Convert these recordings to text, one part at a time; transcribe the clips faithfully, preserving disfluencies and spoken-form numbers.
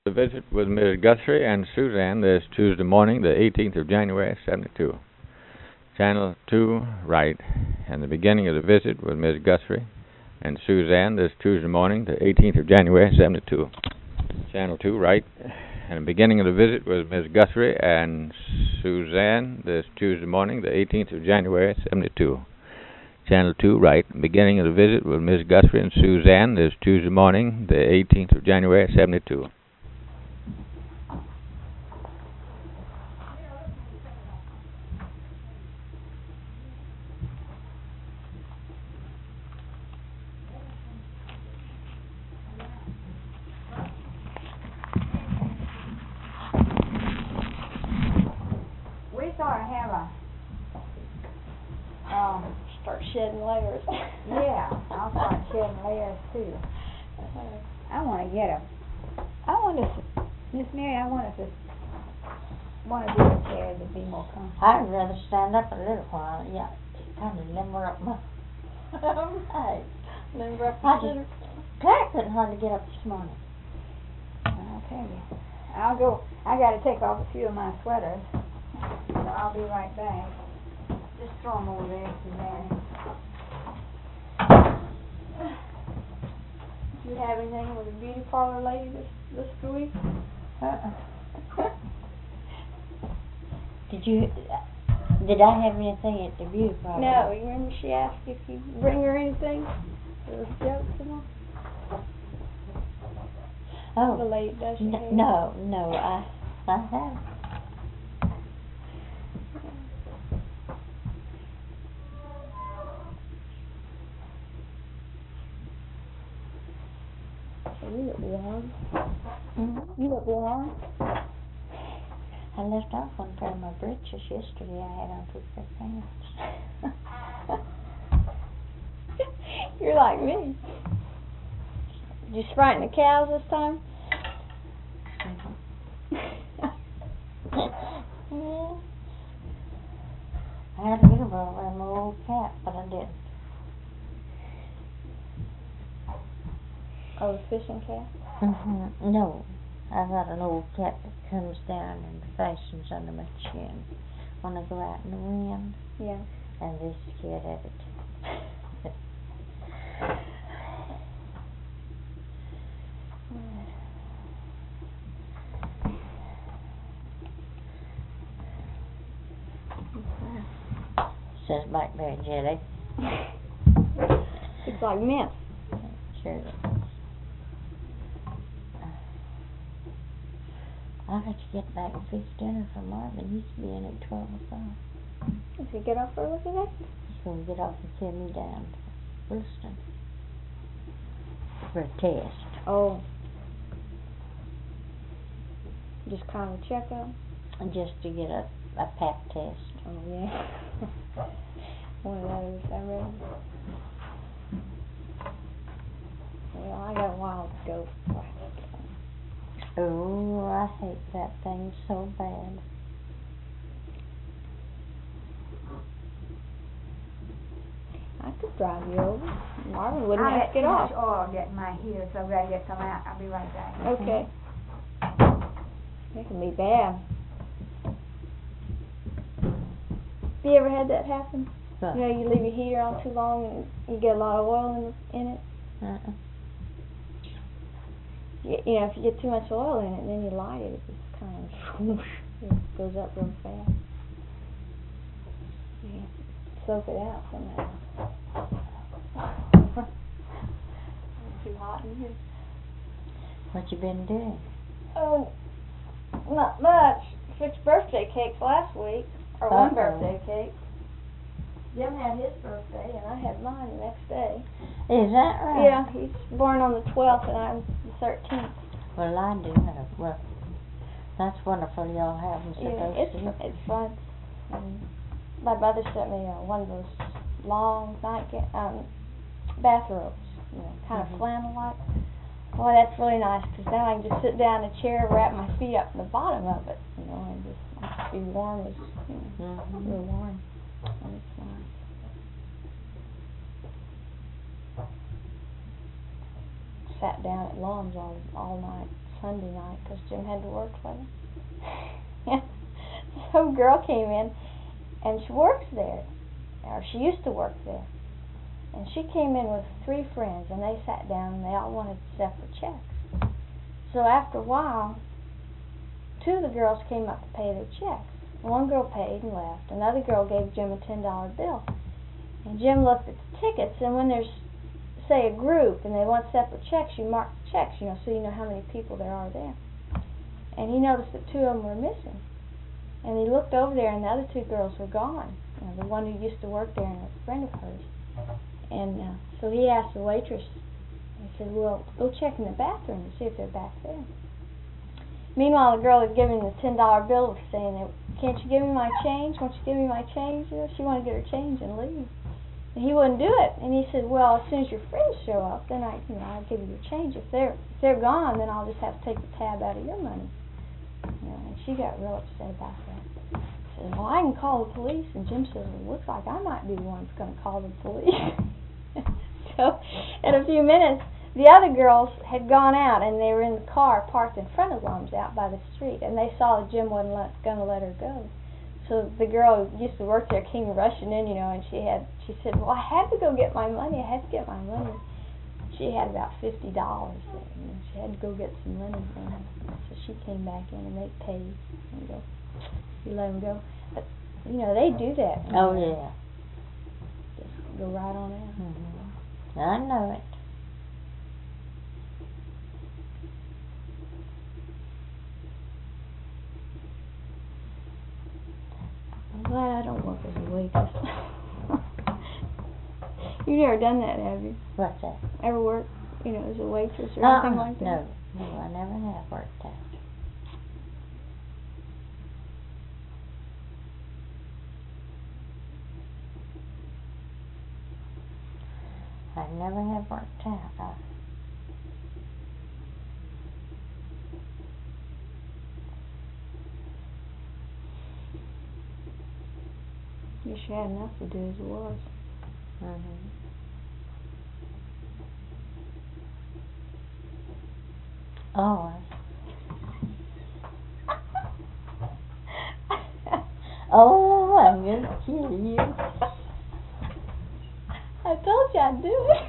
The visit with Miz Guthrie and Suzanne this Tuesday morning, the eighteenth of January, seventy-two. Channel two, right, and the beginning of the visit with Miz Guthrie and Suzanne this Tuesday morning, the eighteenth of January, seventy-two. Channel two, right, and the beginning of the visit with Miz Guthrie and Suzanne this Tuesday morning, the eighteenth of January, seventy-two. Channel two, right, beginning of the visit with Miz Guthrie and Suzanne this Tuesday morning, the eighteenth of January, seventy-two. We sort of have a, um, Start shedding layers. yeah, I'll start shedding layers too. I want to get a, I want to, Miss Mary, I want to, want to do a chair to be more comfortable. I'd rather stand up a little while, yeah, kind of limber up my, right, limber up my, I just, Claire couldn't hardly get up this morning. I'll tell you. I'll go, I got to take off a few of my sweaters, so I'll be right back. Just throw them over there, Suzanne. Did you have anything with a beauty parlor lady this, this week? Uh-uh. Did you, did I have anything at the beauty parlor? No, you remember she asked if you bring her anything? There was jokes and all. Oh. The lady does your hair. N- no, no, I, I haven't. You look warm. Mm-hmm. You look warm. I left off one pair of my breeches yesterday. I had on two pair of pants. You're like me. Did you frighten the cows this time? Yeah. I had a little bit of my old cat, but I didn't. Oh, the fishing cat? Mm-hmm. No, I got an old cat that comes down and fastens under my chin when I go out in the wind. Yeah. And this scared of it. Says blackberry jelly. It's like mint. Sure it is. I'll have to get back and fix dinner for Marvin. He's to be in at twelve o'clock. Does he get off early today? He's going to get off and send me down to Williston for a test. Oh. Just kind of check up? And just to get a, a pap test. Oh, yeah. One of those, I read. Well, I got a while to go. Oh, I hate that thing so bad. I could drive you over. Marvin wouldn't I have to get too off. much oil getting my heater, so I gotta get some out. I'll be right back. Okay. That can be bad. Have you ever had that happen? But, You know, you leave your heater on too long and you get a lot of oil in, the, in it. uh-uh. You, you know, if you get too much oil in it and then you light it, it just kind of whoosh, it goes up real fast. You soak it out somehow. It's too hot in here. What you been doing? Oh, not much. Fixed birthday cakes last week, or one Uh-oh. birthday cake. Jim had his birthday, and I had mine the next day. Is that right? Yeah, he's born on the twelfth, and I'm the thirteenth. Well, I do have. Well, that's wonderful. Y'all have them Yeah, supposed it's to. it's fun. Um, my mother sent me uh, one of those long night um, bathrobes, you know, kind Mhm. of flannel like. Boy, that's really nice, because now I can just sit down in a chair, wrap my feet up in the bottom of it, you know, and just, just be warm as, you know, Mm-hmm. real warm. And it's nice. Sat down at Long's all all night Sunday night because Jim had to work later. Some girl came in, and she works there, or she used to work there. And she came in with three friends, and they sat down, and they all wanted separate checks. So after a while, two of the girls came up to pay their checks. One girl paid and left. Another girl gave Jim a ten dollar bill. And Jim looked at the tickets, and when there's, say, a group, and they want separate checks, you mark the checks, you know, so you know how many people there are there. And he noticed that two of them were missing. And he looked over there, and the other two girls were gone. You know, the one who used to work there and a friend of hers. And uh, so he asked the waitress, he said, well, go check in the bathroom and see if they're back there. Meanwhile, the girl had given him the ten dollar bill saying, can't you give me my change? Won't you give me my change? You know, she wanted to get her change and leave. And he wouldn't do it. And he said, well, as soon as your friends show up, then I, you know, I'll give you your change. If they're, if they're gone, then I'll just have to take the tab out of your money. You know, and she got real upset about that. She said, well, I can call the police. And Jim says, well, it looks like I might be the one that's going to call the police. So, in a few minutes, the other girls had gone out, and they were in the car parked in front of Lums out by the street, and they saw that Jim wasn't going to let her go. So the girl who used to work there came rushing in, you know, and she had, she said, well, I had to go get my money. I had to get my money. She had about fifty dollars there, you know. She had to go get some money from him. So she came back in, and they paid. And go, you let them go. But, you know, they do that. Oh, yeah. Just go right on out. Mm-hmm. I know it. I'm glad I don't work as a waitress. You've never done that, have you? What's that? Ever worked, you know, as a waitress or uh-uh. anything like that? No, no, I never have worked that. I never have worked out. I, You sure had enough to do as it was. mm-hmm. Oh. Oh, I'm going to kill you. I told you I'd do it.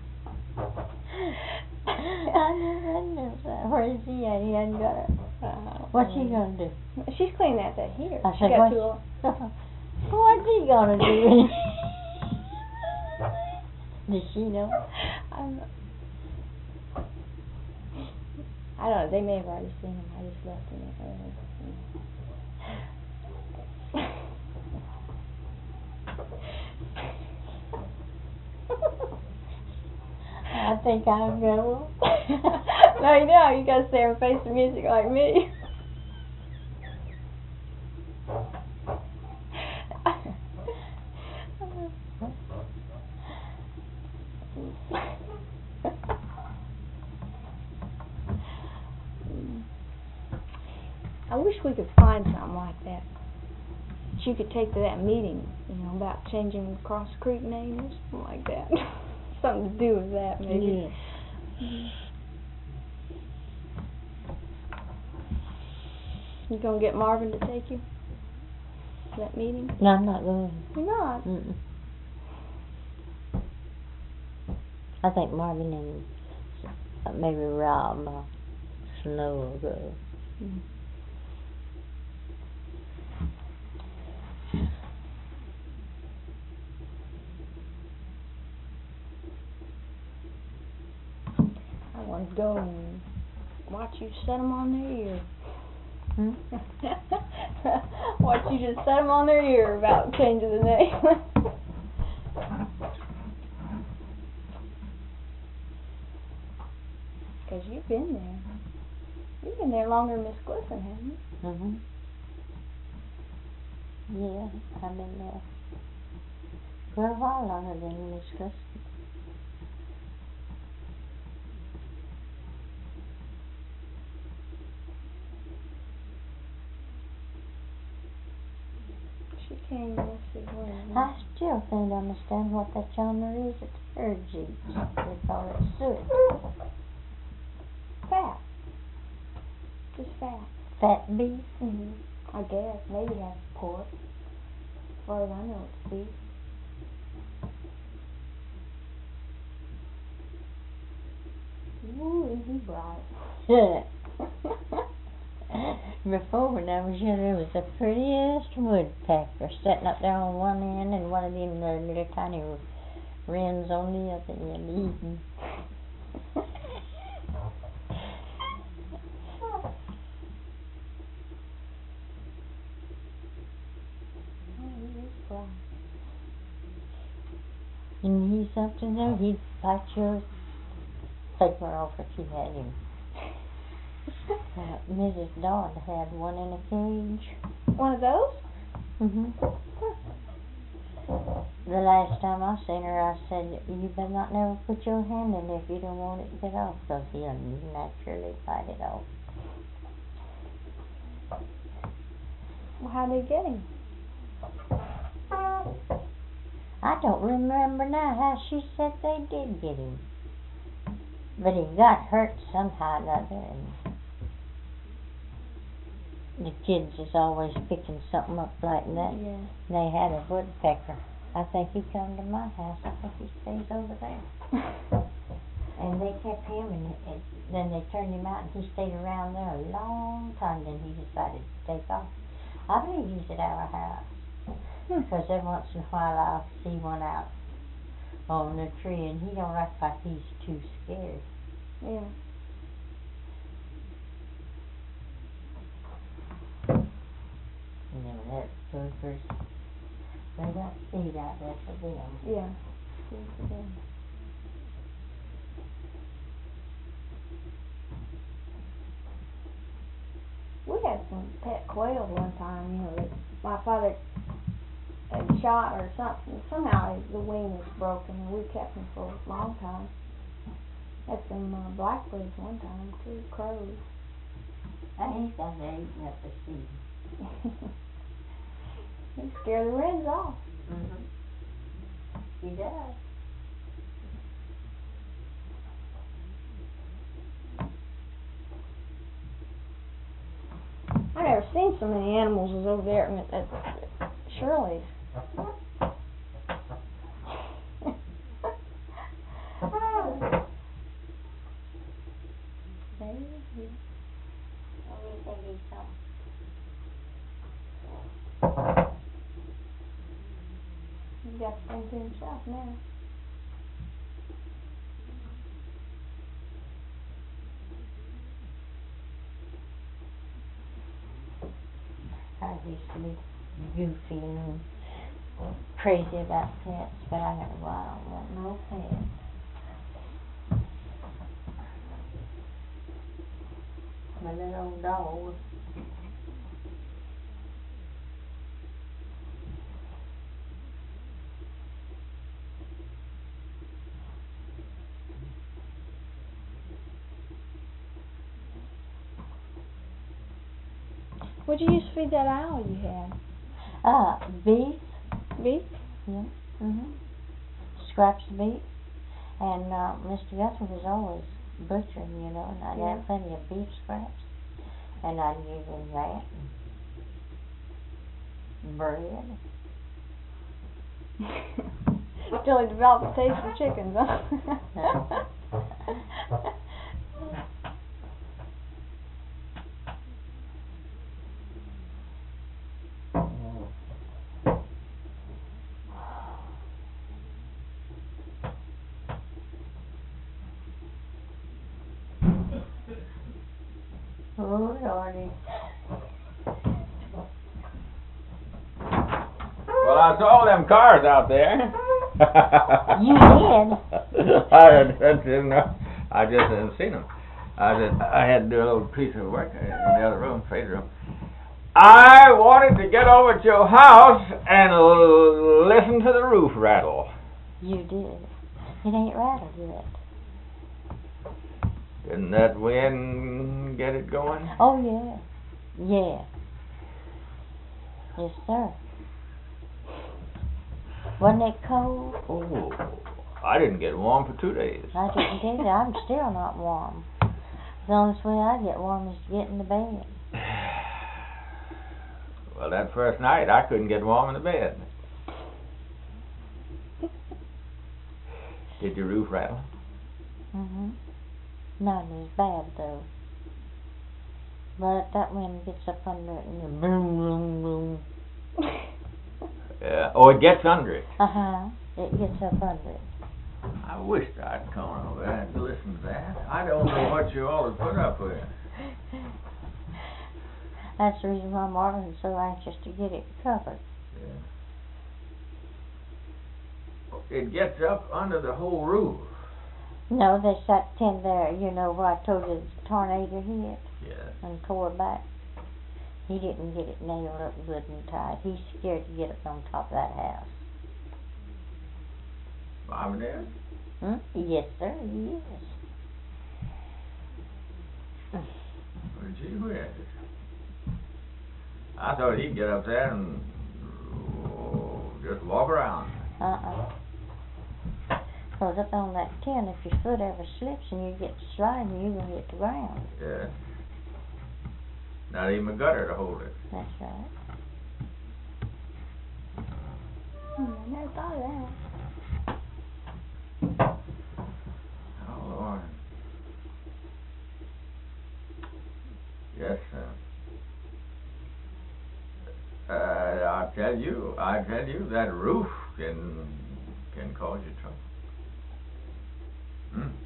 I never knew that. Where is he at? He hasn't got it. Uh, What's he going to do? She's cleaning out that here. I She said, got what's, too old. what's he going to do? Does she know? I'm not, I don't know. They may have already seen him. I just left him there. I think I'll go. No, you don't. You got to stay and face the music like me. I wish we could find something like that that you could take to that meeting, you know, about changing the Cross Creek name or something like that. Something to do with that, maybe. Yeah. You gonna get Marvin to take you to that meeting? No, I'm not going. You're not? Mm-mm. I think Marvin and uh, maybe Rob uh, Snow will go. Mm. I want to go and watch you set them on their ear. Hmm? Watch you just set them on their ear about changing the name. Because you've been there. You've been there longer than Miss Glisten, haven't you? Mm-hmm. Yeah, I've been there for a while longer than Miss Glisten. She came, let's see, when? I still can't understand what that yonder is at her Jeeps. They call it suet. Fat. Just fat. Fat beef? Mhm. I guess. Maybe have pork. As far as I know, it's beef. Ooh, is he bright? Yeah. Before, when I was young, there was the prettiest woodpecker sitting up there on one end and one of them uh, little tiny wrens on the other end eating. And he's something though, he'd bite your paper off if you had him. Uh, Missus Dodd had one in a cage. One of those? Mhm. The last time I seen her, I said, "You better not never put your hand in there if you don't want it to get off, 'cause he'll naturally bite it off." Well, how'd they get him? I don't remember now how she said they did get him, but he got hurt somehow or another, and the kids is always picking something up like that. Yeah. They had a woodpecker. I think he come to my house. I think he stays over there. And they kept him, and, and then they turned him out, and he stayed around there a long time. Then he decided to take off. I believe he's at our house, because every once in a while I'll see one out on the tree, and he don't act like he's too scared. Yeah. You know, that's good for, they got seed out there for them. Yeah. Good for them. We had some pet quail one time, you know, that my father had shot or something. Somehow the wing was broken, and we kept them for a long time. Had some uh, blackbirds one time, too, crows. I hate that they're eating up the seed. He scared the wrens off. Mm-hmm. He does. I never seen so many animals as over there at, at Shirley's. He's got the thing to himself now. I used to be goofy and crazy about pets, but I never, well, I don't want no pets. My little old dog. What'd you used to feed that owl you had? Uh, beef. Beef? Yeah. Mhm. Scraps of beef, and uh, Mister Guthrie was always butchering, you know, and I'd Yeah. have plenty of beef scraps, and I'd give him that and bread. Till he developed a taste for chickens, huh? Oh, Lordy. Well, I saw them cars out there. You did? I had, didn't know. I just hadn't seen them. I did. I had to do a little piece of work in the other room, trade room. I wanted to get over to your house and l- listen to the roof rattle. You did. It ain't rattled yet. Didn't that wind get it going? Oh, yeah. Yeah. Yes, sir. Wasn't it cold? Oh, I didn't get warm for two days. I didn't get it. I'm still not warm. The only way I get warm is to get in the bed. Well, that first night I couldn't get warm in the bed. Did your roof rattle? Mhm. Not as bad though. But that wind gets up under it and then boom, boom, boom. Uh, oh, it gets under it. Uh huh. It gets up under it. I wished I'd come over there and listen to that. I don't know what you all have put up with. That's the reason why Marvin's so anxious to get it covered. Yeah. It gets up under the whole roof. No, there's that tin there, you know, where I told you the tornado hit Yes. and tore back. He didn't get it nailed up good and tight. He's scared to get up on top of that house. Marvin there? Hmm? Yes, sir, he is. Well, gee whiz. I thought he'd get up there and oh, just walk around. Uh-uh. Because up on that tin, if your foot ever slips and you get sliding, you're going to hit the ground. Yeah. Not even a gutter to hold it. That's right. Hmm, I never thought of that. Oh, Lord. Yes, sir. Uh, I tell you, I tell you, that roof can can cause you trouble. Hmm.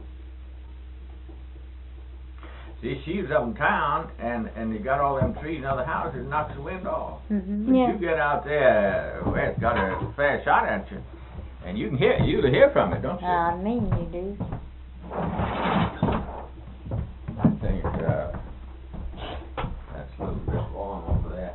See, she's up in town, and and you got all them trees and other houses, it knocks the wind off. Mm-hmm. But Yeah. you get out there where it's got a fair shot at you, and you can hear you to hear from it, don't you? I mean you do. I think uh, that's a little bit warm over there.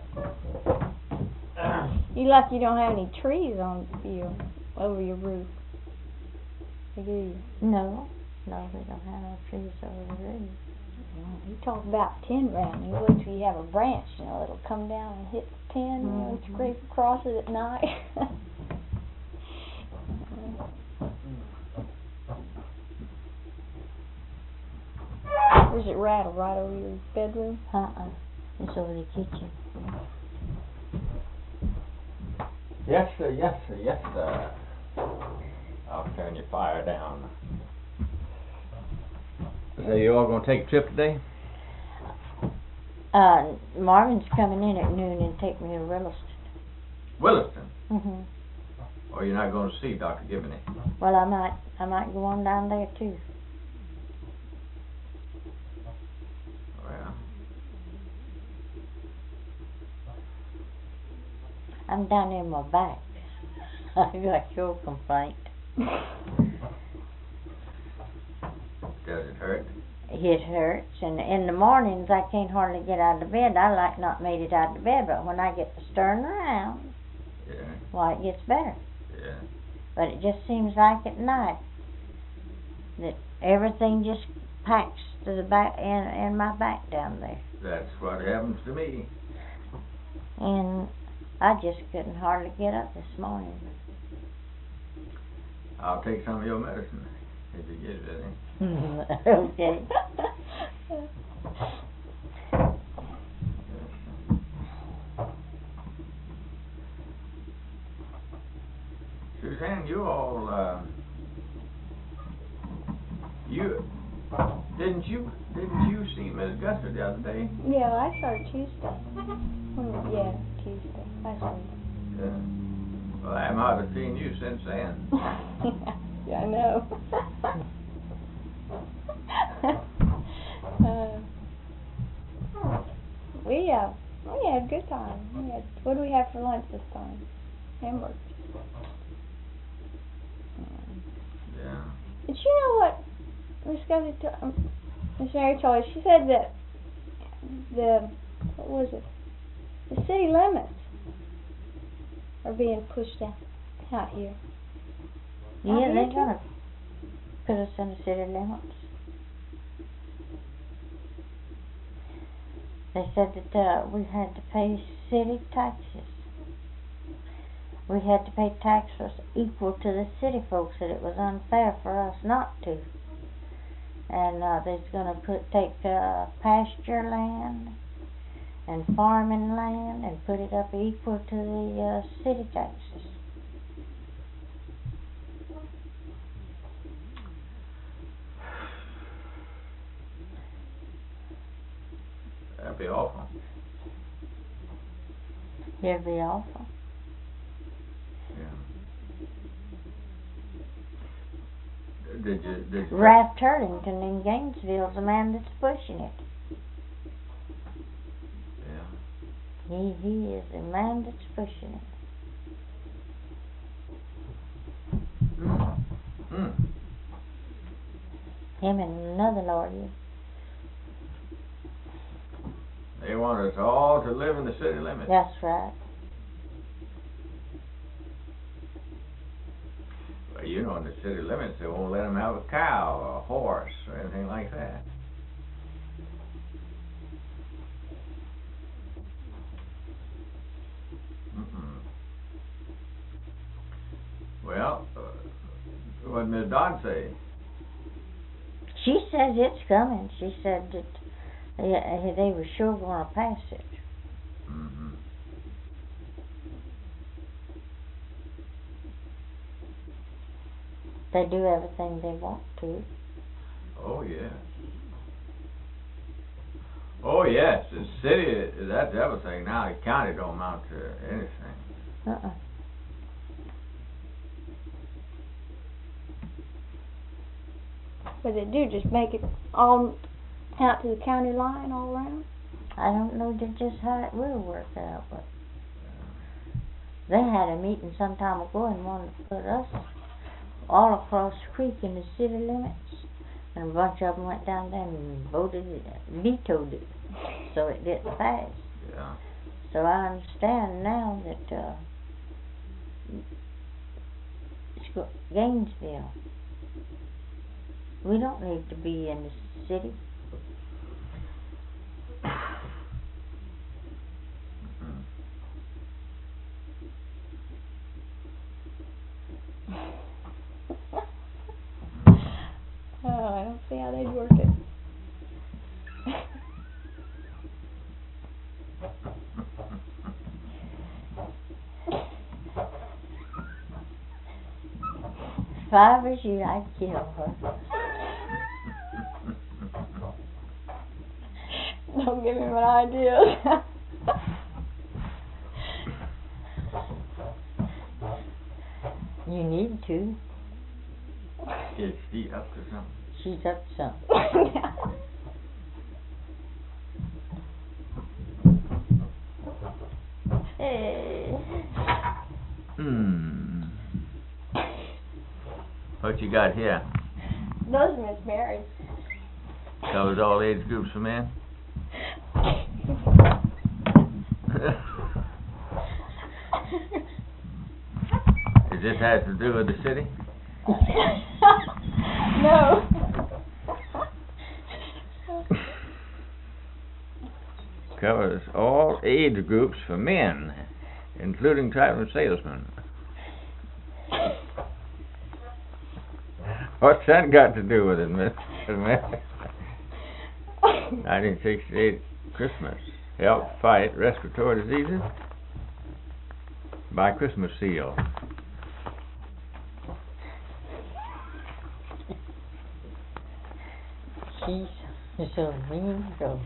You lucky you don't have any trees on you over your roof. Or do you? No. No, we don't have no trees over the roof. You talk about tin round. You wait till you have a branch, you know, it'll come down and hit the tin, you know, Mhm. scrape across it at night. Where's it rattle? Right over your bedroom? Uh-uh. It's over the kitchen. Yes, sir. Yes, sir. Yes, sir. I'll turn your fire down. So you all gonna take a trip today? Uh, Marvin's coming in at noon and take me to Williston. Williston. Mhm. Or you're not gonna see Doctor Gibney? Well, I might, I might go on down there too. Well, I'm down there in my back. I got your complaint. does it hurt? It hurts, and in the mornings I can't hardly get out of bed. I like not made it out of bed, but when I get to stirring around, Yeah. why it gets better. Yeah. But it just seems like at night that everything just packs to the back in in my back down there, That's what happens to me. and I just couldn't hardly get up this morning. I'll take some of your medicine if you get it. Okay. Suzanne, you all, uh, you didn't you didn't you see Miss Guster the other day? Yeah, I saw her Tuesday. Hmm, yeah, Tuesday. I saw her. Yeah. Well, I haven't seen you since then. Yeah, I know. uh, we uh, we had a good time. We had, what do we have for lunch this time? Hamburgers. Yeah. Did you know what Miss Gussie, to, um, Miss Mary told us? She said that the what was it? The city limits are being pushed out out here. Yeah, Out they're here, too? gonna put us in the city limits. They said that uh, we had to pay city taxes. We had to pay taxes equal to the city folks, that it was unfair for us not to. and uh, they're going to put take uh, pasture land and farming land and put it up equal to the uh, city taxes. That'd be awful. It'd be awful. Yeah. Did you, did you Ralph Turlington in Gainesville's the man that's pushing it. Yeah. He he is the man that's pushing it. Mm. Mm. Him and another lawyer. They want us all to live in the city limits. That's right. Well, you know, in the city limits, they won't let them have a cow or a horse or anything like that. Mm-mm. Well, uh, what did Miss Dodd say? She says it's coming. She said that they, they were sure going to pass it. Mm-hmm. They do everything they want to. Oh, yes. Oh, yes. The city, that's everything now. The county don't amount to anything. Uh-uh. But they do just make it all out to the county line all around? I don't know just how it will work out, but they had a meeting some time ago and wanted to put us all across the creek in the city limits. And a bunch of them went down there and voted it, vetoed it, so it didn't pass. Yeah. So I understand now that uh, it's go- Gainesville. We don't need to be in the city. Oh, I don't see how they'd work it. If I was you, I'd kill her. Don't give him an idea. You need to. Is she up to something? She's up to something. Hmm. What you got here? Those are Miss Mary's. Covers all age groups for men? Does this have to do with the city? No. Covers all age groups for men, including traveling salesmen. What's that got to do with it, Miss nineteen sixty-eight Christmas. Help fight respiratory diseases by Christmas seal. She's so mean, so.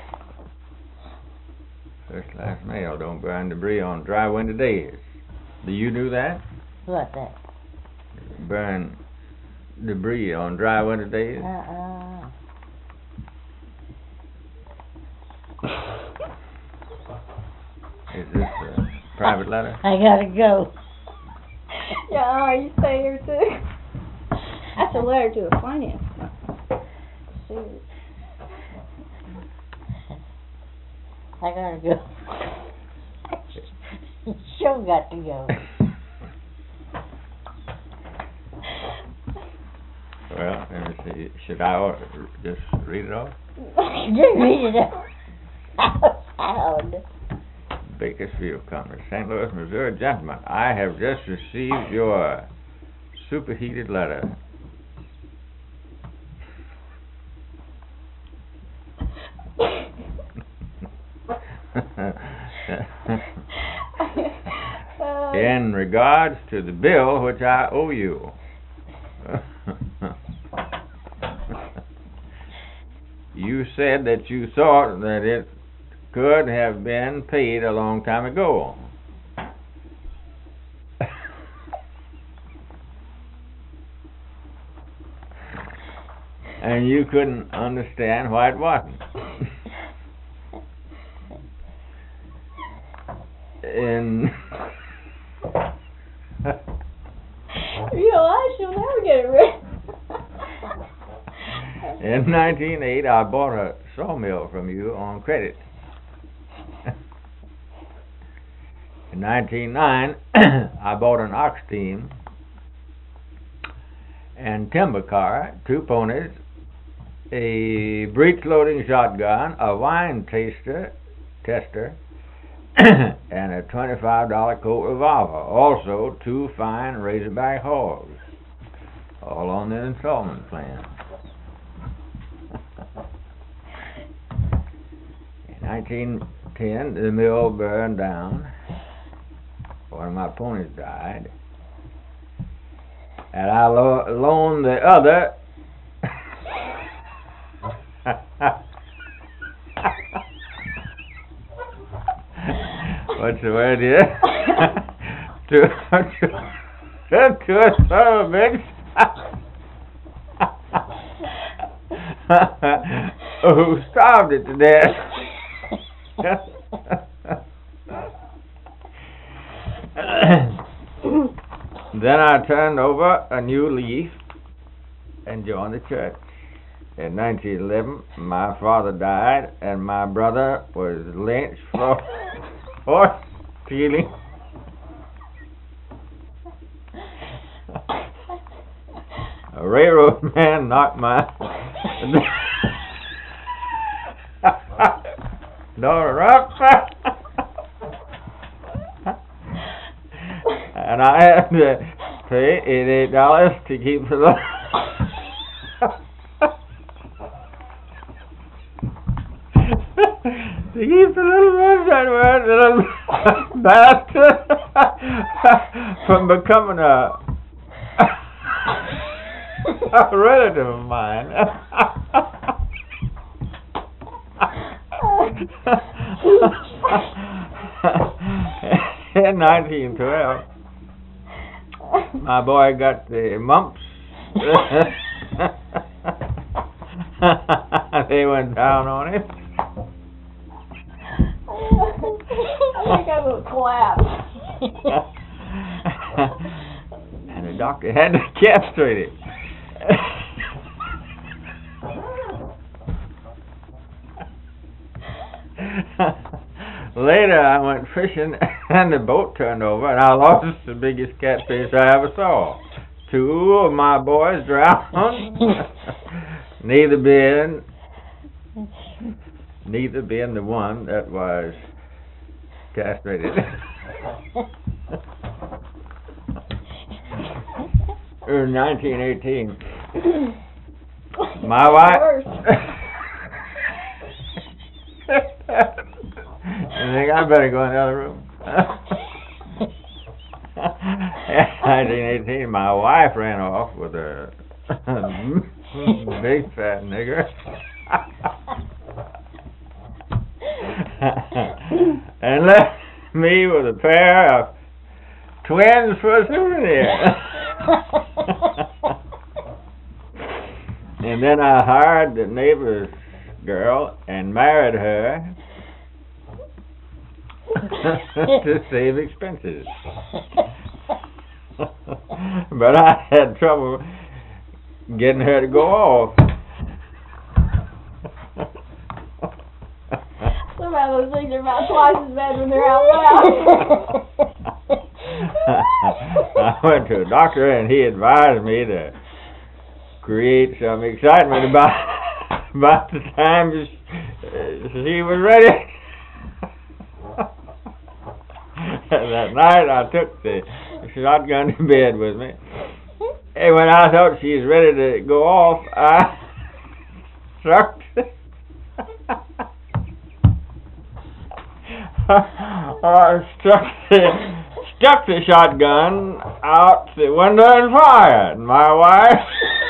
First class mail don't burn debris on dry winter days. Do you do that? What that? Burn debris on dry winter days? Uh-uh. Is this a private letter? I gotta go. Yeah, you stay here too. That's a letter to a finance company. See. I gotta go. Sure got to go. Well, let me see. Should I or- just read it off? Just read it out loud. Bakersfield Company, Saint Louis, Missouri. Gentlemen, I have just received your superheated letter. in regards to the bill which I owe you. You said that you thought that it could have been paid a long time ago. And you couldn't understand why it wasn't. In You know, I shall never get it right. In nineteen oh eight, I bought a sawmill from you on credit. In nineteen oh nine, I bought an ox team and timber car, two ponies, a breech-loading shotgun, a wine taster, tester, and a twenty-five dollar Colt revolver. Also, two fine Razorback hogs, all on the installment plan. In nineteen ten, the mill burned down. One of my ponies died, and I lo loaned the other what's the word here? to, to, to a son of a bitch who starved it to death. Then I turned over a new leaf and joined the church. In nineteen eleven, my father died, and my brother was lynched for horse stealing. A railroad man knocked my daughter up, and I had to pay eighty-eight dollars to keep the little to keep the little that word, the little bastard from becoming a a relative of mine. In nineteen twelve, my boy got the mumps. They went down on him. I think I will collapse. And the doctor had to castrate it. Later, I went fishing, and the boat turned over, and I lost the biggest catfish I ever saw. Two of my boys drowned. neither being, neither being the one that was castrated. In nineteen eighteen, my wife. I think I better go in the other room. In nineteen eighteen, my wife ran off with a big fat nigger. And left me with a pair of twins for a souvenir. And then I hired the neighbor's girl and married her to save expenses. But I had trouble getting her to go off. Somehow those things are about twice as bad when they're out loud. I went to a doctor, and he advised me to create some excitement about about the time she, she was ready. That night, I took the shotgun to bed with me, and when I thought she was ready to go off, I struck I struck the stuck the shotgun out the window and fired. My wife...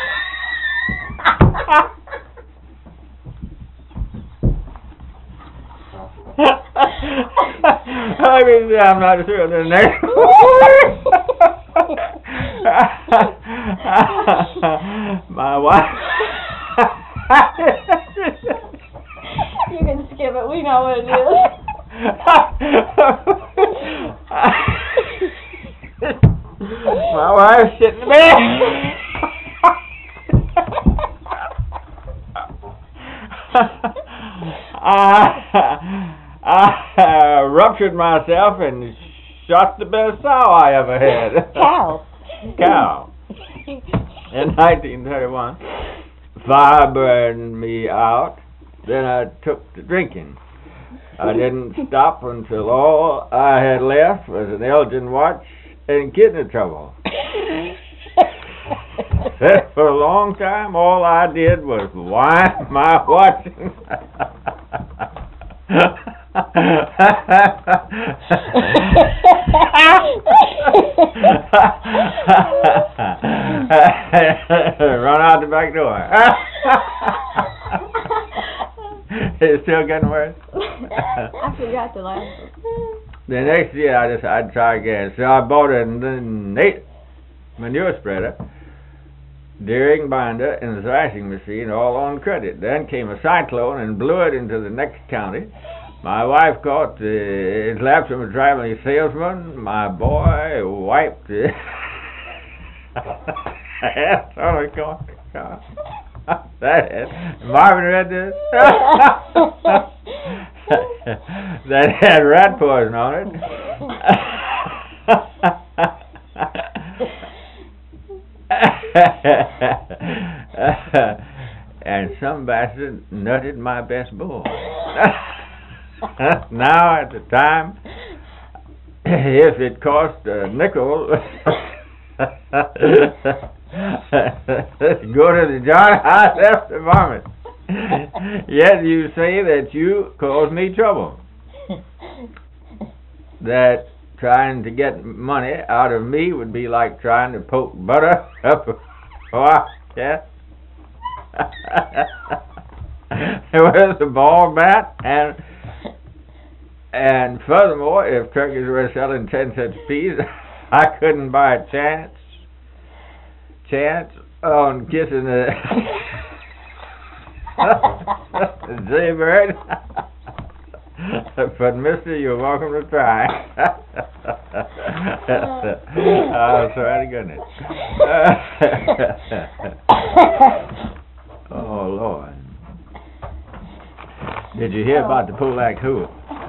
I mean, I'm not sure the next my wife... You can skip it. We know what it is. My wife's sitting in bed. I, I ruptured myself and shot the best sow I ever had. Cow. Cow. In nineteen thirty-one. Fire burned me out. Then I took to drinking. I didn't stop until all I had left was an Elgin watch and kidney trouble. For a long time, all I did was wind my watching. Run out the back door. It's still getting worse. I forgot the last one. The next year, I decided to try again. So I bought a Nate manure spreader, Deering binder, and a thrashing machine, all on credit. Then came a cyclone and blew it into the next county. My wife caught uh, it lapsed from a traveling salesman. My boy wiped it. That's on a car. That is. Marvin read this. That had rat poison on it. And some bastard nutted my best bull. Now, at the time, if it cost a nickel, go to the John House after vomit. Yet you say that you caused me trouble. That trying to get money out of me would be like trying to poke butter up a cat. With a ball bat, and and furthermore, if turkeys were selling ten cents a piece, I couldn't buy a chance chance on kissing the jaybird. But mister, you're welcome to try. Oh, sorry to goodness. Oh, Lord. Did you hear about the Polack Hoop?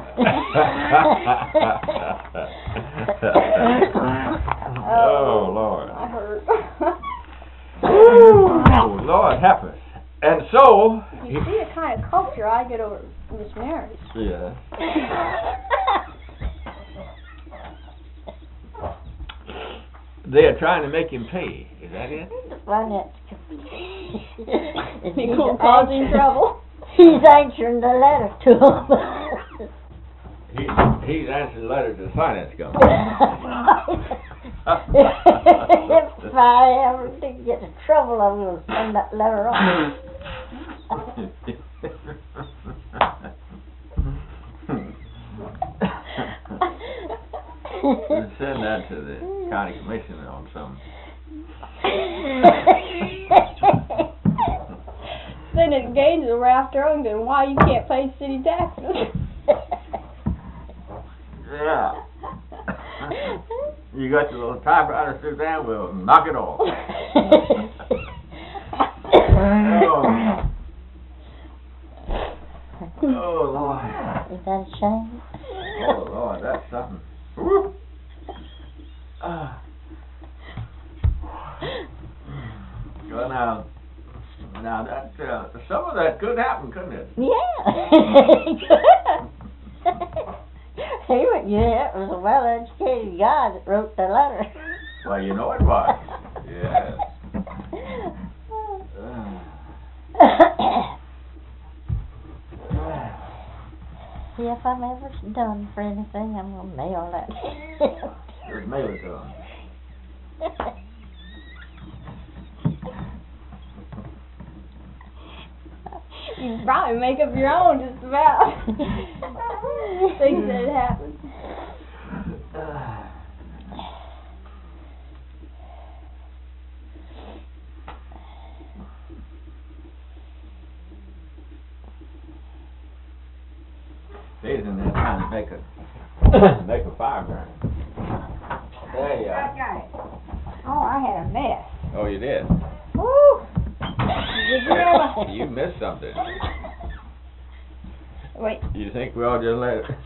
Oh, Lord. I heard. Oh, Lord help us. And so... You see the kind of culture I get over Miss Mary's. Yeah. They are trying to make him pay. Is that it? Run it. He's causing trouble. He's answering the letter to him. He, he's answering letters to the finance company. If I ever did get in trouble, I will send that letter on. Send that to the county commissioner on some. Then it gains a rafter on and why you can't pay city taxes. Yeah. You got your little typewriter, Suzanne, we'll knock it off. Oh. Oh, Lord. Is that a shame? Oh, Lord, that's something. Woo. Uh. Well, now, now that, uh, some of that could happen, couldn't it? Yeah. He went, yeah, it was a well-educated guy that wrote the letter. Well, you know it was. Yes. See, if I'm ever done for anything, I'm going to mail that. Just mail it to them. You can probably make up your own just about. Things that happen. They's in there trying to make a make a fire burn. There you I are. got it. Oh, I had a mess. Oh, you did? Woo! Did you ever? You missed something. Wait. You think we all just let it?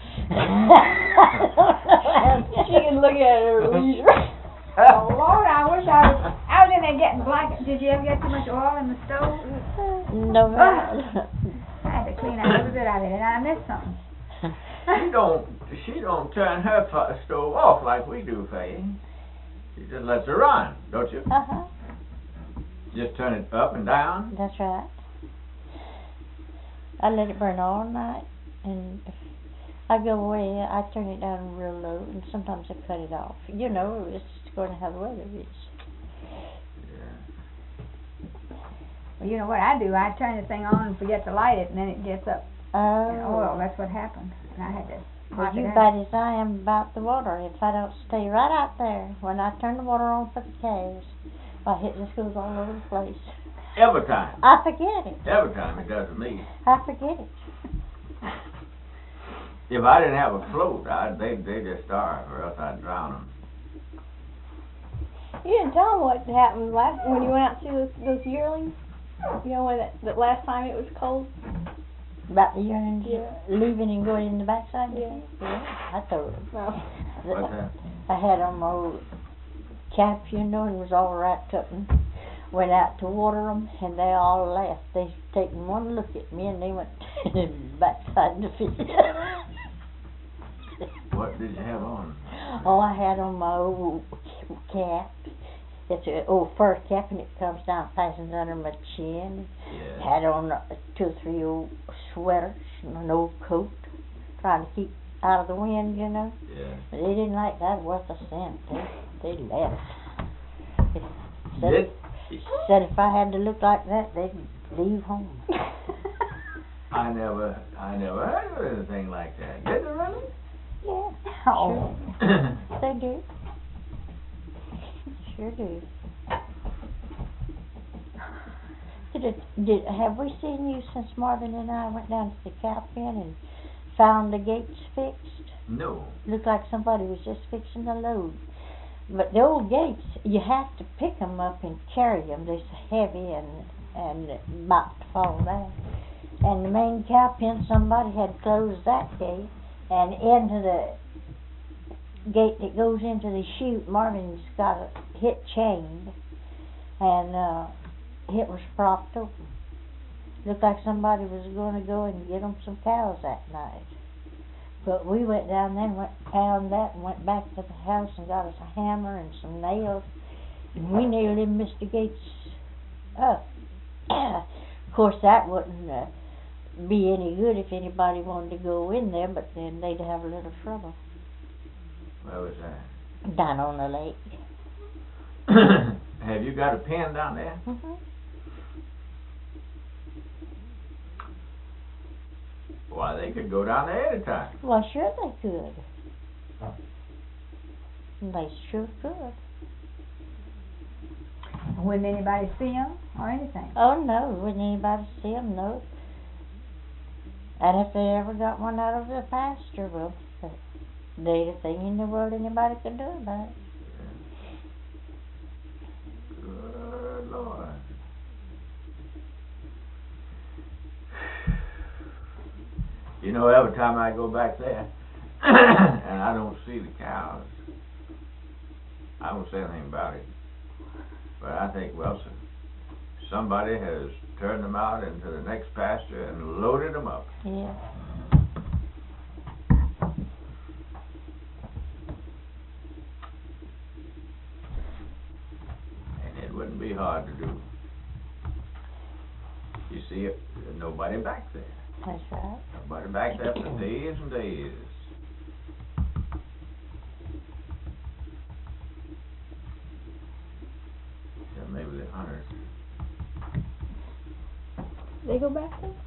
She can look at it at her leisure. Oh, Lord, I wish I was, I was in there getting black. Did you ever get too much oil in the stove? No, ma'am. I had to clean out every bit of it, and I missed something. She don't. She don't turn her pot stove off like we do, Faye. She just lets it run, don't you? Uh-huh. Just turn it up and down. That's right. I let it burn all night, and if I go away, I turn it down real low, and sometimes I cut it off. You know, it's going to have the weather is. Yeah. Well, you know what I do? I turn the thing on and forget to light it, and then it gets up in oil. Oh. That's what happened. And I had to Well, knock you it bad out. as I am about the water. If I don't stay right out there when I turn the water on for the calves, I hit this goes all over the place. Every time. I forget it. Every time it does to me. I forget it. If I didn't have a float, I'd, they they just starve, or else I'd drown them. You didn't tell them what happened last when you went out to see those, those yearlings. You know when that, that last time it was cold. About the yearnings Yeah. leaving and going in the backside? Yeah. Yeah, I told them. No. What's that? I had on my old cap, you know, and was all wrapped up and went out to water them, and they all laughed. They taken one look at me, and they went backside the field. What did you have on? Oh, I had on my old cap. It's an old fur cap, and it comes down, passes under my chin. Yeah. Had on uh, two or three old sweaters and an old coat, trying to keep out of the wind, you know. Yeah. But they didn't like that worth a cent. They they left. They said, Did? said if I had to look like that, they'd leave home. I never, I never heard of anything like that. Did they really? Yeah. Oh, they do. Sure do. Did it, did, have we seen you since Marvin and I went down to the cow pen and found the gates fixed? No. Looked like somebody was just fixing the load. But the old gates, you have to pick them up and carry them. They're so heavy and, and about to fall down. And the main cow pen, somebody had closed that gate, and into the gate that goes into the chute, Marvin's got a hit chained, and uh, it was propped open. Looked like somebody was going to go and get them some cows that night. But we went down there and went, found that and went back to the house and got us a hammer and some nails, and we nailed him Mister Gates up. Of course, that wouldn't uh, be any good if anybody wanted to go in there, but then they'd have a little trouble. Where was that? Down on the lake. Have you got a pen down there? Mm-hmm. Why, they could go down there anytime. Well, sure they could. They sure could. Wouldn't anybody see them or anything? Oh, no. Wouldn't anybody see them, no. And if they ever got one out of the pasture, well, there ain't a thing in the world anybody could do about it. Good Lord. You know, every time I go back there and I don't see the cows, I don't say anything about it. But I think, well, somebody has turned them out into the next pasture and loaded them up. Yeah. And it wouldn't be hard to do. You see, it, there's nobody back there. That's right. Nobody back there for days and days. they go back there?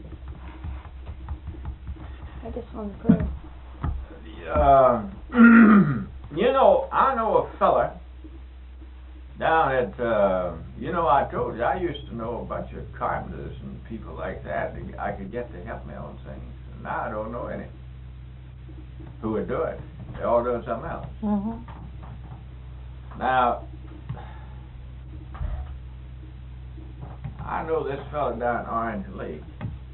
I just want to pray. Uh, you know, I know a fella down at, uh, you know, I told you, I used to know a bunch of carpenters and people like that. I could get to help me on things. Now I don't know any who would do it. They all doing something else. Mhm. Now, I know this fella down at Orange Lake.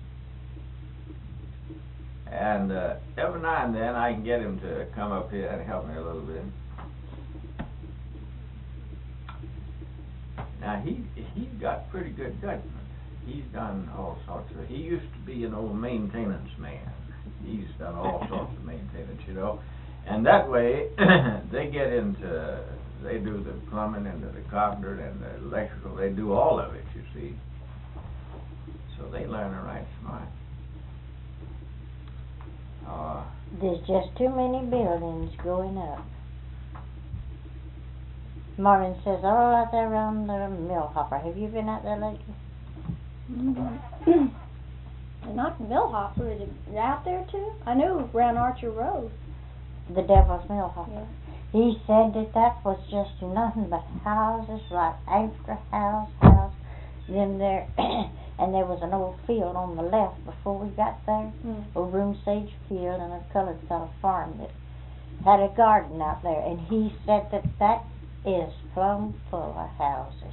And uh, every now and then I can get him to come up here and help me a little bit. Now he he's got pretty good judgment. He's done all sorts of. He used to be an old maintenance man. He's done all sorts of maintenance, you know. And that way they get into. They do the plumbing and the carpenter and the electrical. They do all of it, you see. So they learn to right smart. Uh, There's just too many buildings going up. Marvin says, oh, out there around the mill hopper. Have you been out there lately? Mm-hmm. Not Millhopper, is it out there too? I knew around Archer Road. The Devil's Mill hopper. Yeah. He said that that was just nothing but houses, like after house, house. Then there, and there was an old field on the left before we got there, Mm. a room sage field, and a colored fellow farm that had a garden out there. And he said that that is plumb full of houses.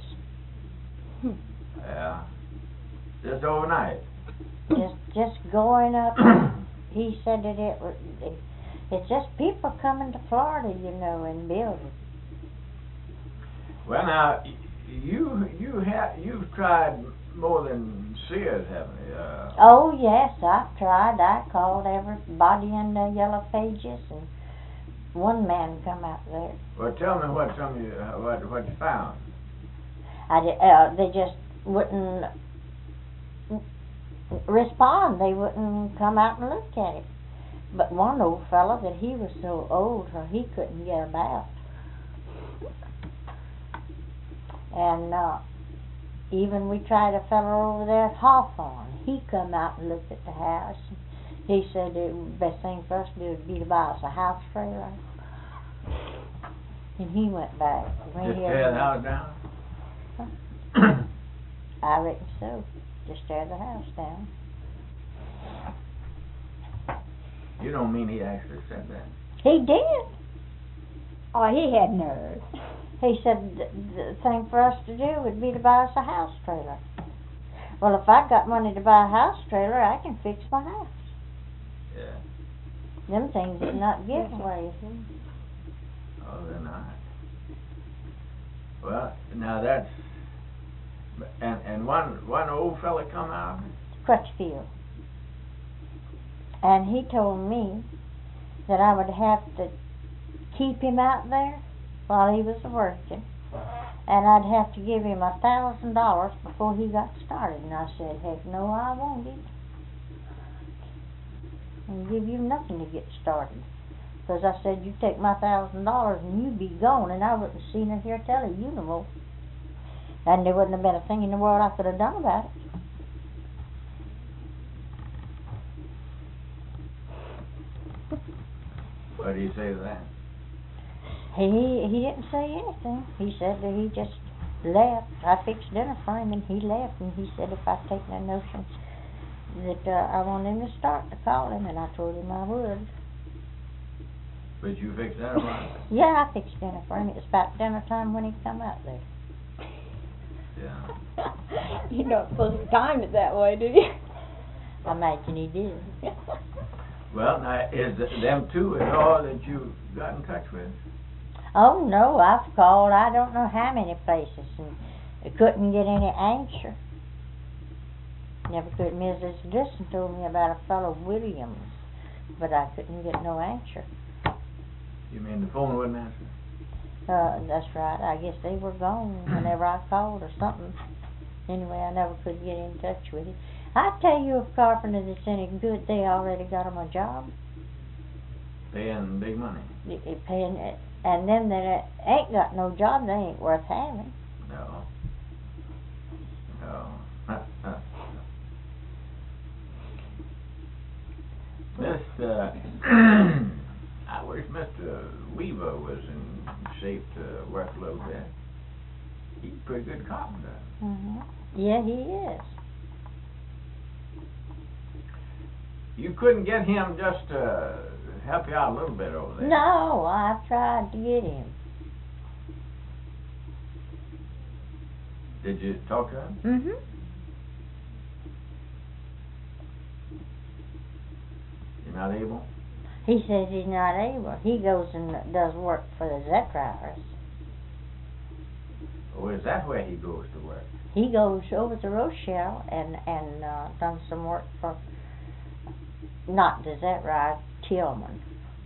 yeah. Just overnight. just just going up. He said that it was. It, it's just people coming to Florida, you know, and building. Well, now you you have you've tried more than Sears, haven't you? Uh, Oh yes, I've tried. I called everybody in the Yellow Pages, and one man come out there. well, tell me what some of you uh, what what you found. I did, uh, they just wouldn't respond. They wouldn't come out and look at it. But one old fellow, that he was so old, or he couldn't get about. And uh, even we tried a fellow over there at Hawthorne. He come out and looked at the house. He said the best thing for us to do would be to buy us a house trailer. And he went back. Went Just here tear the and- house down. I reckon so. Just tear the house down. You don't mean he actually said that? He did. Oh, he had nerve. He said the, the thing for us to do would be to buy us a house trailer. Well, if I got money to buy a house trailer, I can fix my house. Yeah. Them things is not giveaways. Oh, they're not. Well, now that's and and one one old fella come out. Crutchfield. And he told me that I would have to keep him out there while he was working, and I'd have to give him a thousand dollars before he got started. And I said, heck no, I won't. I'll give you nothing to get started. Because I said, you take my thousand dollars and you'd be gone, and I wouldn't see no here telling you no more. And there wouldn't have been a thing in the world I could have done about it. What do you say to that? He he didn't say anything. He said that he just left. I fixed dinner for him, and he left. And he said if I take no notion that uh, I want him to start to call him, and I told him I would. But you fixed that one? Yeah, I fixed dinner for him. It was about dinner time when he come out there. Yeah. You're not supposed to time it that way, do you? I imagine he did. Well, now is th- them two is all that you got in touch with? Oh no, I've called I don't know how many places, and I couldn't get any answer. Never could. Missus Disson told me about a fellow Williams, but I couldn't get no answer. You mean the phone wouldn't answer? Uh, that's right. I guess they were gone whenever I called or something. Anyway, I never could get in touch with him. I tell you, a carpenter that's any good, they already got him a job. Paying big money? They- they Paying it. And them that ain't got no job, they ain't worth having. No. No. Uh, uh, uh. uh, I wish Mister Weaver was in shape to work a little bit. He's a pretty good carpenter. Mhm. Yeah, he is. You couldn't get him just to help you out a little bit over there? No, I've tried to get him. Did you talk to him? Mhm. You're not able? He says he's not able. He goes and does work for the Zetriders. Or is that where he goes to work? He goes over to Rochelle and and uh, done some work for not the Zetride, Tillman.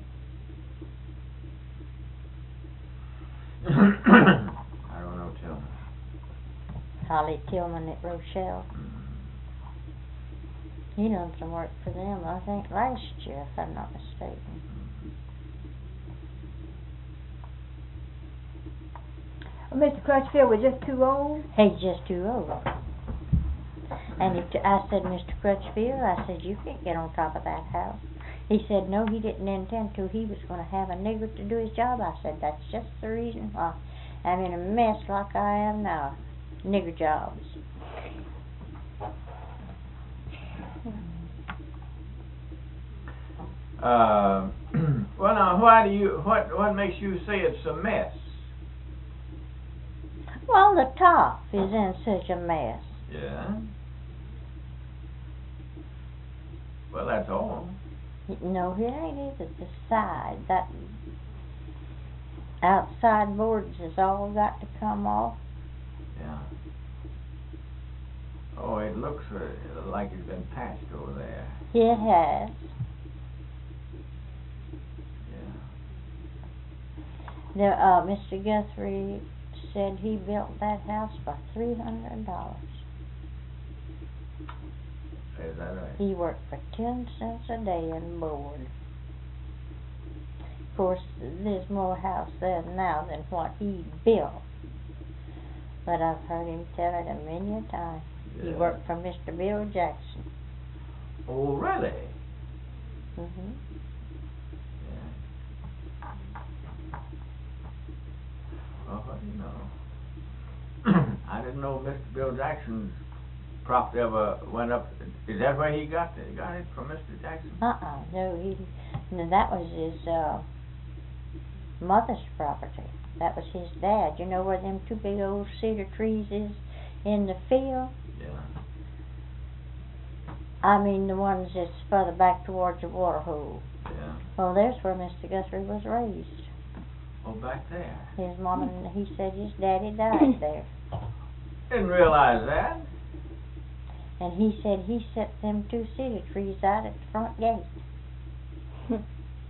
I don't know, Tillman. Holly Tillman at Rochelle. He done some work for them, I think, last year, if I'm not mistaken. Well, Mister Crutchfield was just too old. He's just too old. And he t- I said, Mister Crutchfield, I said, you can't get on top of that house. He said, no, he didn't intend to. He was going to have a nigger to do his job. I said, that's just the reason why I'm in a mess like I am now. Nigger jobs. Uh, well, now, why do you? What what makes you say it's a mess? Well, the top is in such a mess. Yeah. Well, that's all. No, it ain't either. The side, that outside boards has all got to come off. Yeah. Oh, it looks uh, like it's been patched over there. It has. Yeah. The, uh, Mister Guthrie said he built that house for three hundred dollars. Is that right? He worked for ten cents a day in board. Of course, there's more house there now than what he built. But I've heard him tell it a many a time. Yeah. He worked for Mister Bill Jackson. Oh, really? Mhm. Yeah. Well, what do you know? I didn't know Mister Bill Jackson's property ever went up. Is that where he got it? He got it from Mister Jackson? Uh-uh. No, he. No, that was his uh, mother's property. That was his dad. You know where them two big old cedar trees is in the field? Yeah. I mean the ones that's further back towards the water hole. Yeah. Well, there's where Mister Guthrie was raised. Oh, back there. His mom and he said his daddy died there. Didn't realize that. And he said he set them two cedar trees out at the front gate.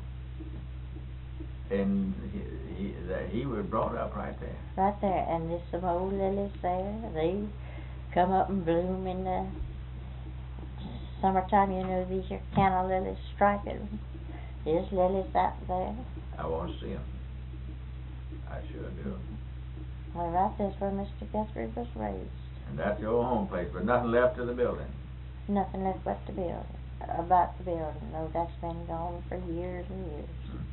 And he, he, that he was brought up right there. Right there. And there's some old lilies there. They come up and bloom in the summertime. You know, these are canna lilies, striped. There's lilies out there. I want to see him. I sure do. Well, right there's where Mister Guthrie was raised. And that's your home place, but nothing left of the building. Nothing left but the building. About the building. No, that's been gone for years and years.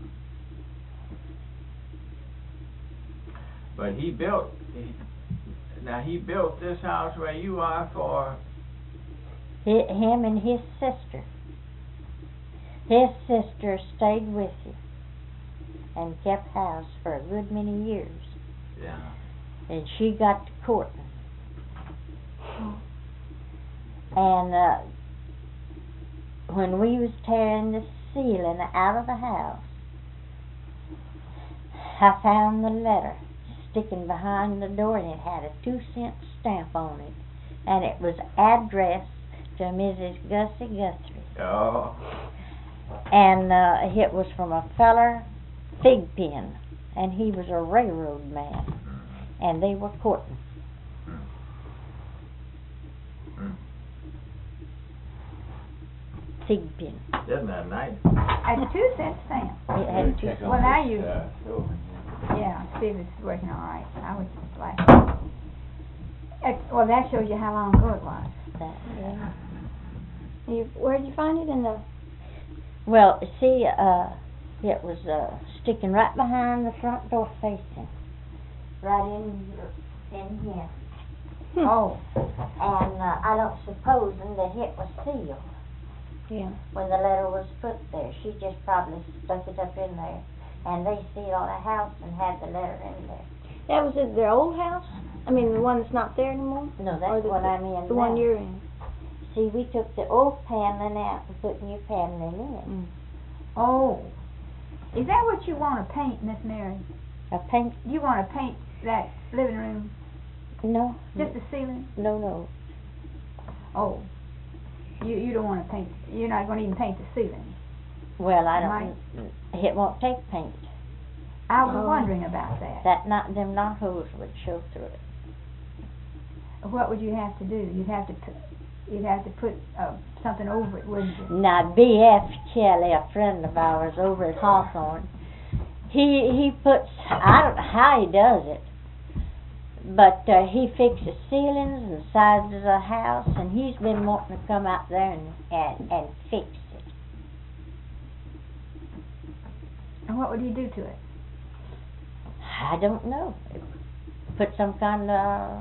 But he built, he, now he built this house where you are for... Hi him and his sister. His sister stayed with him and kept house for a good many years. Yeah. And she got to courting. And uh, when we was tearing the ceiling out of the house, I found the letter sticking behind the door, and it had a two cent stamp on it, and it was addressed to Missus Gussie Guthrie. Oh. And uh, it was from a feller, Thigpen, and he was a railroad man, and they were courting. Thigpen. Isn't that nice? A two cent stamp. It had two. Well, now you, yeah, see if it's working all right. I was just like, it, well, that shows you how long ago it was. That, yeah. You, where'd you find it? In the Well, see, uh, it was uh, sticking right behind the front door facing, right in in here. Oh, And uh, I don't suppose that it was sealed Yeah. when the letter was put there. She just probably stuck it up in there, and they sealed the house and had the letter in there. That was at their old house? I mean, the one that's not there anymore? No, Or that's the, what I'm in The now. one you're in? See, we took the old paneling out and put new paneling in. Mm. oh. Is that what you want to paint, Miss Mary? A paint? You want to paint that living room, No. just the ceiling? No, no. Oh. You you don't want to paint, you're not going to even paint the ceiling. Well, I Right. don't. It won't take paint. I was Oh. wondering about that. That not them knot holes would show through it. What would you have to do? You'd have to put, you'd have to put uh, something over it, wouldn't you? Now, B F Kelly, a friend of ours over at Hawthorne, he he puts, I don't know how he does it, but uh, he fixes ceilings and sides of the house, and he's been wanting to come out there and, and, and fix it. And what would you do to it? I don't know. Put some kind of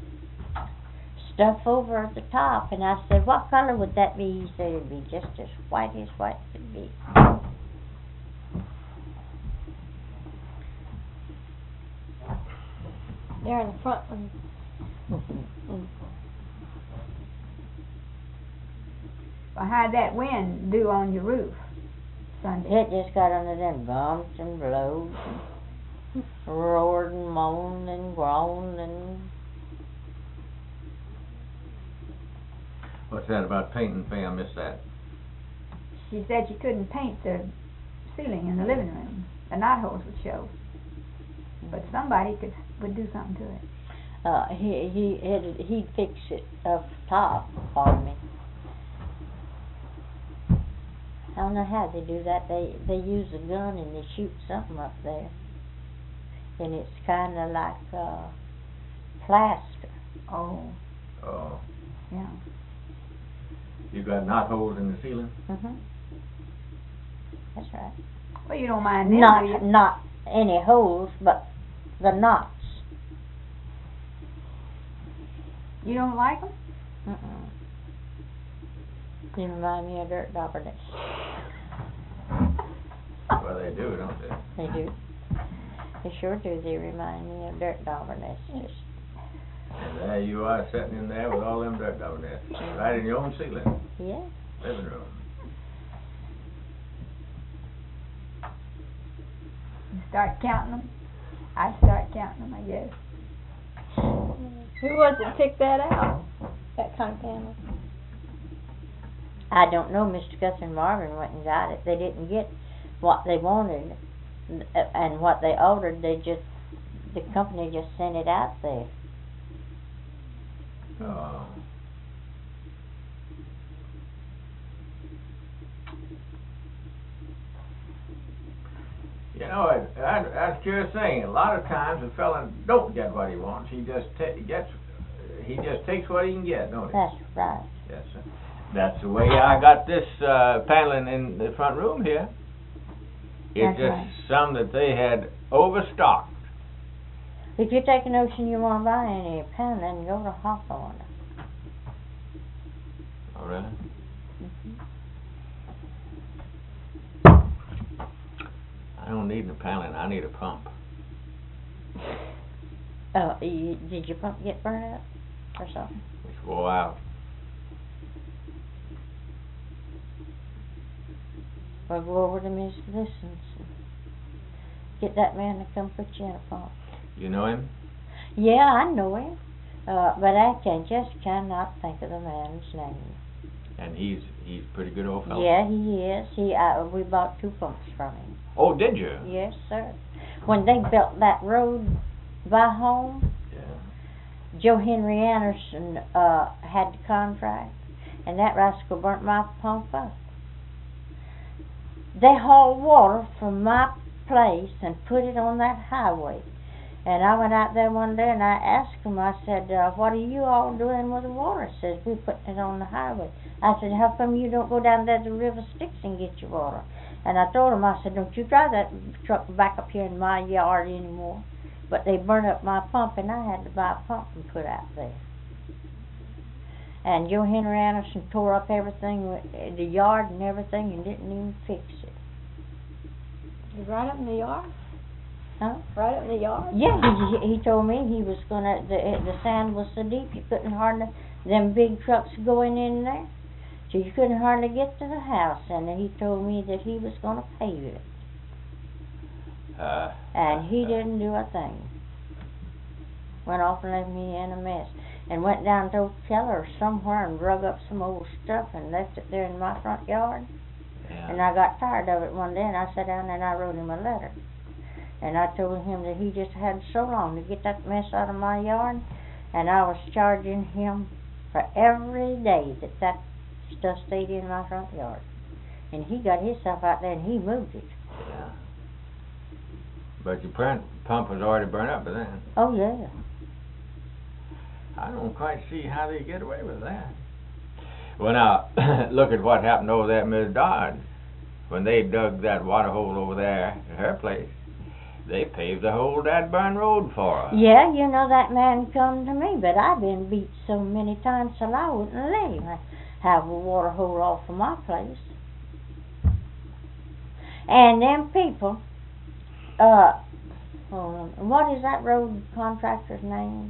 stuff over at the top, and I said, what color would that be? He said, it'd be just as white as white could be. They're in the front one. Mm. Well, how'd that wind do on your roof Sunday? It just got under them bumps and blows, and roared and moaned and groaned and... What's that about painting, Pam? I missed that. She said you couldn't paint the ceiling in the living room. The knot holes would show. But somebody could would do something to it. Uh, he he he'd, he'd fix it up top for me. I don't know how they do that. They they use a gun and they shoot something up there, and it's kind of like uh, plaster. Oh, Oh, yeah. you got knot holes in the ceiling? Mhm. That's right. Well, you don't mind them, do Not you? not any holes, but the knots. You don't like them? Mm-mm. They remind me of dirt dauber nest. Well, they do, don't they? They do. They sure do. They remind me of dirt dauber nests. And there you are sitting in there with all them dirt dauber nests, right in your own ceiling, Yeah. living room. You start counting them? I start counting them, I guess. Who was it picked that out? That kind of panel? I don't know. Mister Gus and Marvin went and got it. They didn't get what they wanted, and what they ordered. They just the company just sent it out there. Oh. You know, I, I, that's a curious thing. A lot of times a fella don't get what he wants. He just ta- gets, he just takes what he can get, don't he? That's right. Yes, sir. That's the way I got this uh, paneling in the front room here. It's That's just right. some that they had overstocked. If you take a notion you want to buy any pen, then go to Hawthorne. Oh, really? Mm-hmm. I don't need no paneling. I need a pump. Oh, you, did your pump get burned up or something? It's wore out. Well, go over to Miss Listens and get that man to come put you in a pump. You know him? Yeah, I know him, uh, but I can just cannot think of the man's name. And he's he's a pretty good old fellow. Yeah, he is. He, uh, we bought two pumps from him. Oh, did you? Yes, sir. When they built that road by home, Yeah. Joe Henry Anderson uh, had the contract, and that rascal burnt my pump up. They hauled water from my place and put it on that highway, And I went out there one day and I asked him, I said, uh, what are you all doing with the water? He says, we're putting it on the highway. I said, how come you don't go down there to the River Styx and get your water? And I told him, I said, don't you drive that truck back up here in my yard anymore. But they burned up my pump and I had to buy a pump and put out there. And Joe Henry Anderson tore up everything, the yard and everything, and didn't even fix it. You right up in the yard? Huh? Right up in the yard? Yeah, he, he told me he was gonna, the, the sand was so deep you couldn't hardly, them big trucks going in there, so you couldn't hardly get to the house, and he told me that he was gonna pave it. Uh, And he uh, didn't do a thing. Went off and left me in a mess. And went down to Keller somewhere and drug up some old stuff and left it there in my front yard. Yeah. And I got tired of it one day and I sat down and I wrote him a letter. And I told him that he just had so long to get that mess out of my yard, and I was charging him for every day that that stuff stayed in my front yard. And he got his stuff out there and he moved it. Yeah. But your print pump was already burned up by then. Oh, yeah. I don't quite see how they get away with that. Well, now, look at what happened over there at Miss Dodd. When they dug that water hole over there at her place, they paved the whole Dadburn Road for her. Yeah, you know, that man come to me, but I've been beat so many times till I wouldn't let him have a water hole off of my place. And them people, uh, hold on, what is that road contractor's name?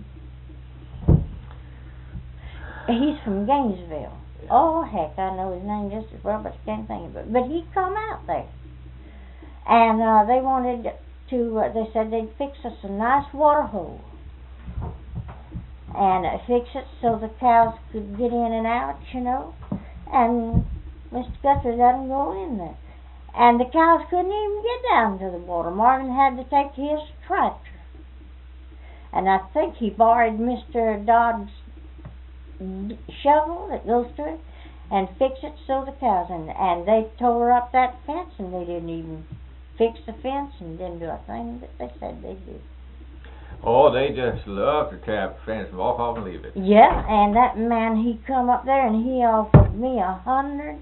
He's from Gainesville. Oh, heck, I know his name just as well, but I can't think of it. But he come out there. And uh, they wanted to, uh, they said they'd fix us a nice water hole. And uh, fix it so the cows could get in and out, you know. And Mister Guthrie let them go in there. And the cows couldn't even get down to the water. Marvin had to take his tractor. And I think he borrowed Mister Dodd's shovel that goes to it and fix it so the cows, and, and they tore up that fence and they didn't even fix the fence and didn't do a thing that they said they did. Oh, they just love to tear up the fence and walk off and leave it. Yeah, and that man, he come up there and he offered me a hundred,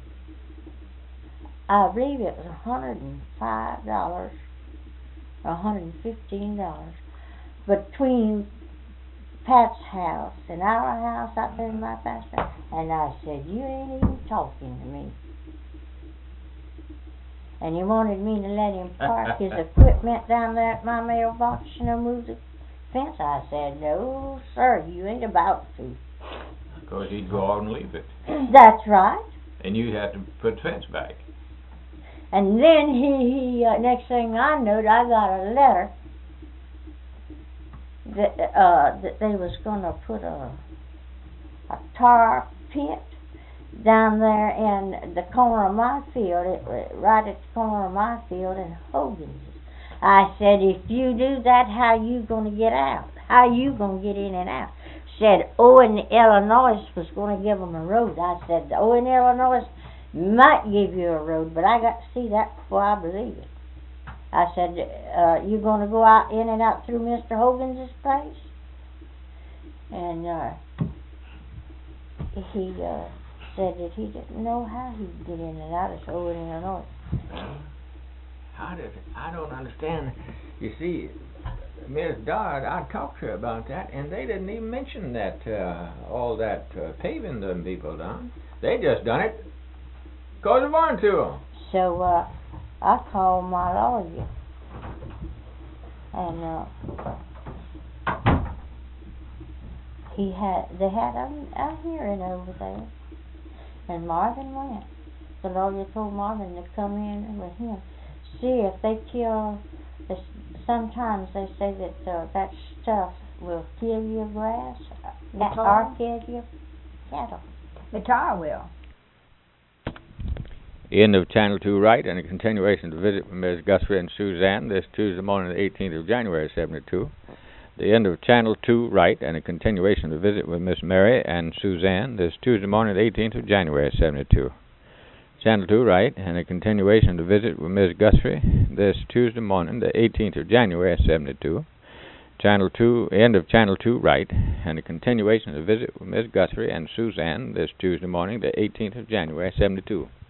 I believe it was a hundred and five dollars, a hundred and fifteen dollars, between Pat's house and our house out there in my pasture. And I said, you ain't even talking to me. And he wanted me to let him park his equipment down there at my mailbox, you know, move the fence. I said, no, sir, you ain't about to. Because he'd go out and leave it. That's right. And you'd have to put the fence back. And then he, he uh, next thing I knowed, I got a letter that uh, that they was going to put a a tar pit down there in the corner of my field, it, right at the corner of my field in Hogan's. I said, if you do that, how you going to get out? How you going to get in and out? Said Owen, Illinois was going to give them a road. I said, Owen, Illinois might give you a road, but I got to see that before I believe it. I said, uh, you going to go out in and out through Mister Hogan's place? And uh, he uh, said that he didn't know how he'd get in and out of Owen, Illinois. How did I don't understand. You see, Miss Dodd, I talked to her about that, and they didn't even mention that uh, all that uh, paving them people done. They just done it because they wanted to. So uh, I called my lawyer, and uh, he had they had a, a hearing over there, and Marvin went. The lawyer told Marvin to come in with him, see if they kill. This, sometimes they say that uh, that stuff will kill your grass, that or kill your cattle. The tar will. End of Channel two Right, and a continuation of the visit with Miss Guthrie and Suzanne this Tuesday morning, the eighteenth of January, seventy-two. The end of Channel two Right, and a continuation of the visit with Miss Mary and Suzanne this Tuesday morning, the eighteenth of January, seventy-two. Channel two Right, and a continuation of the visit with Miss Guthrie this Tuesday morning, the eighteenth of January, seventy-two. Channel two, end of Channel two right, and a continuation of the visit with Miss Guthrie and Suzanne this Tuesday morning, the eighteenth of January, seventy-two.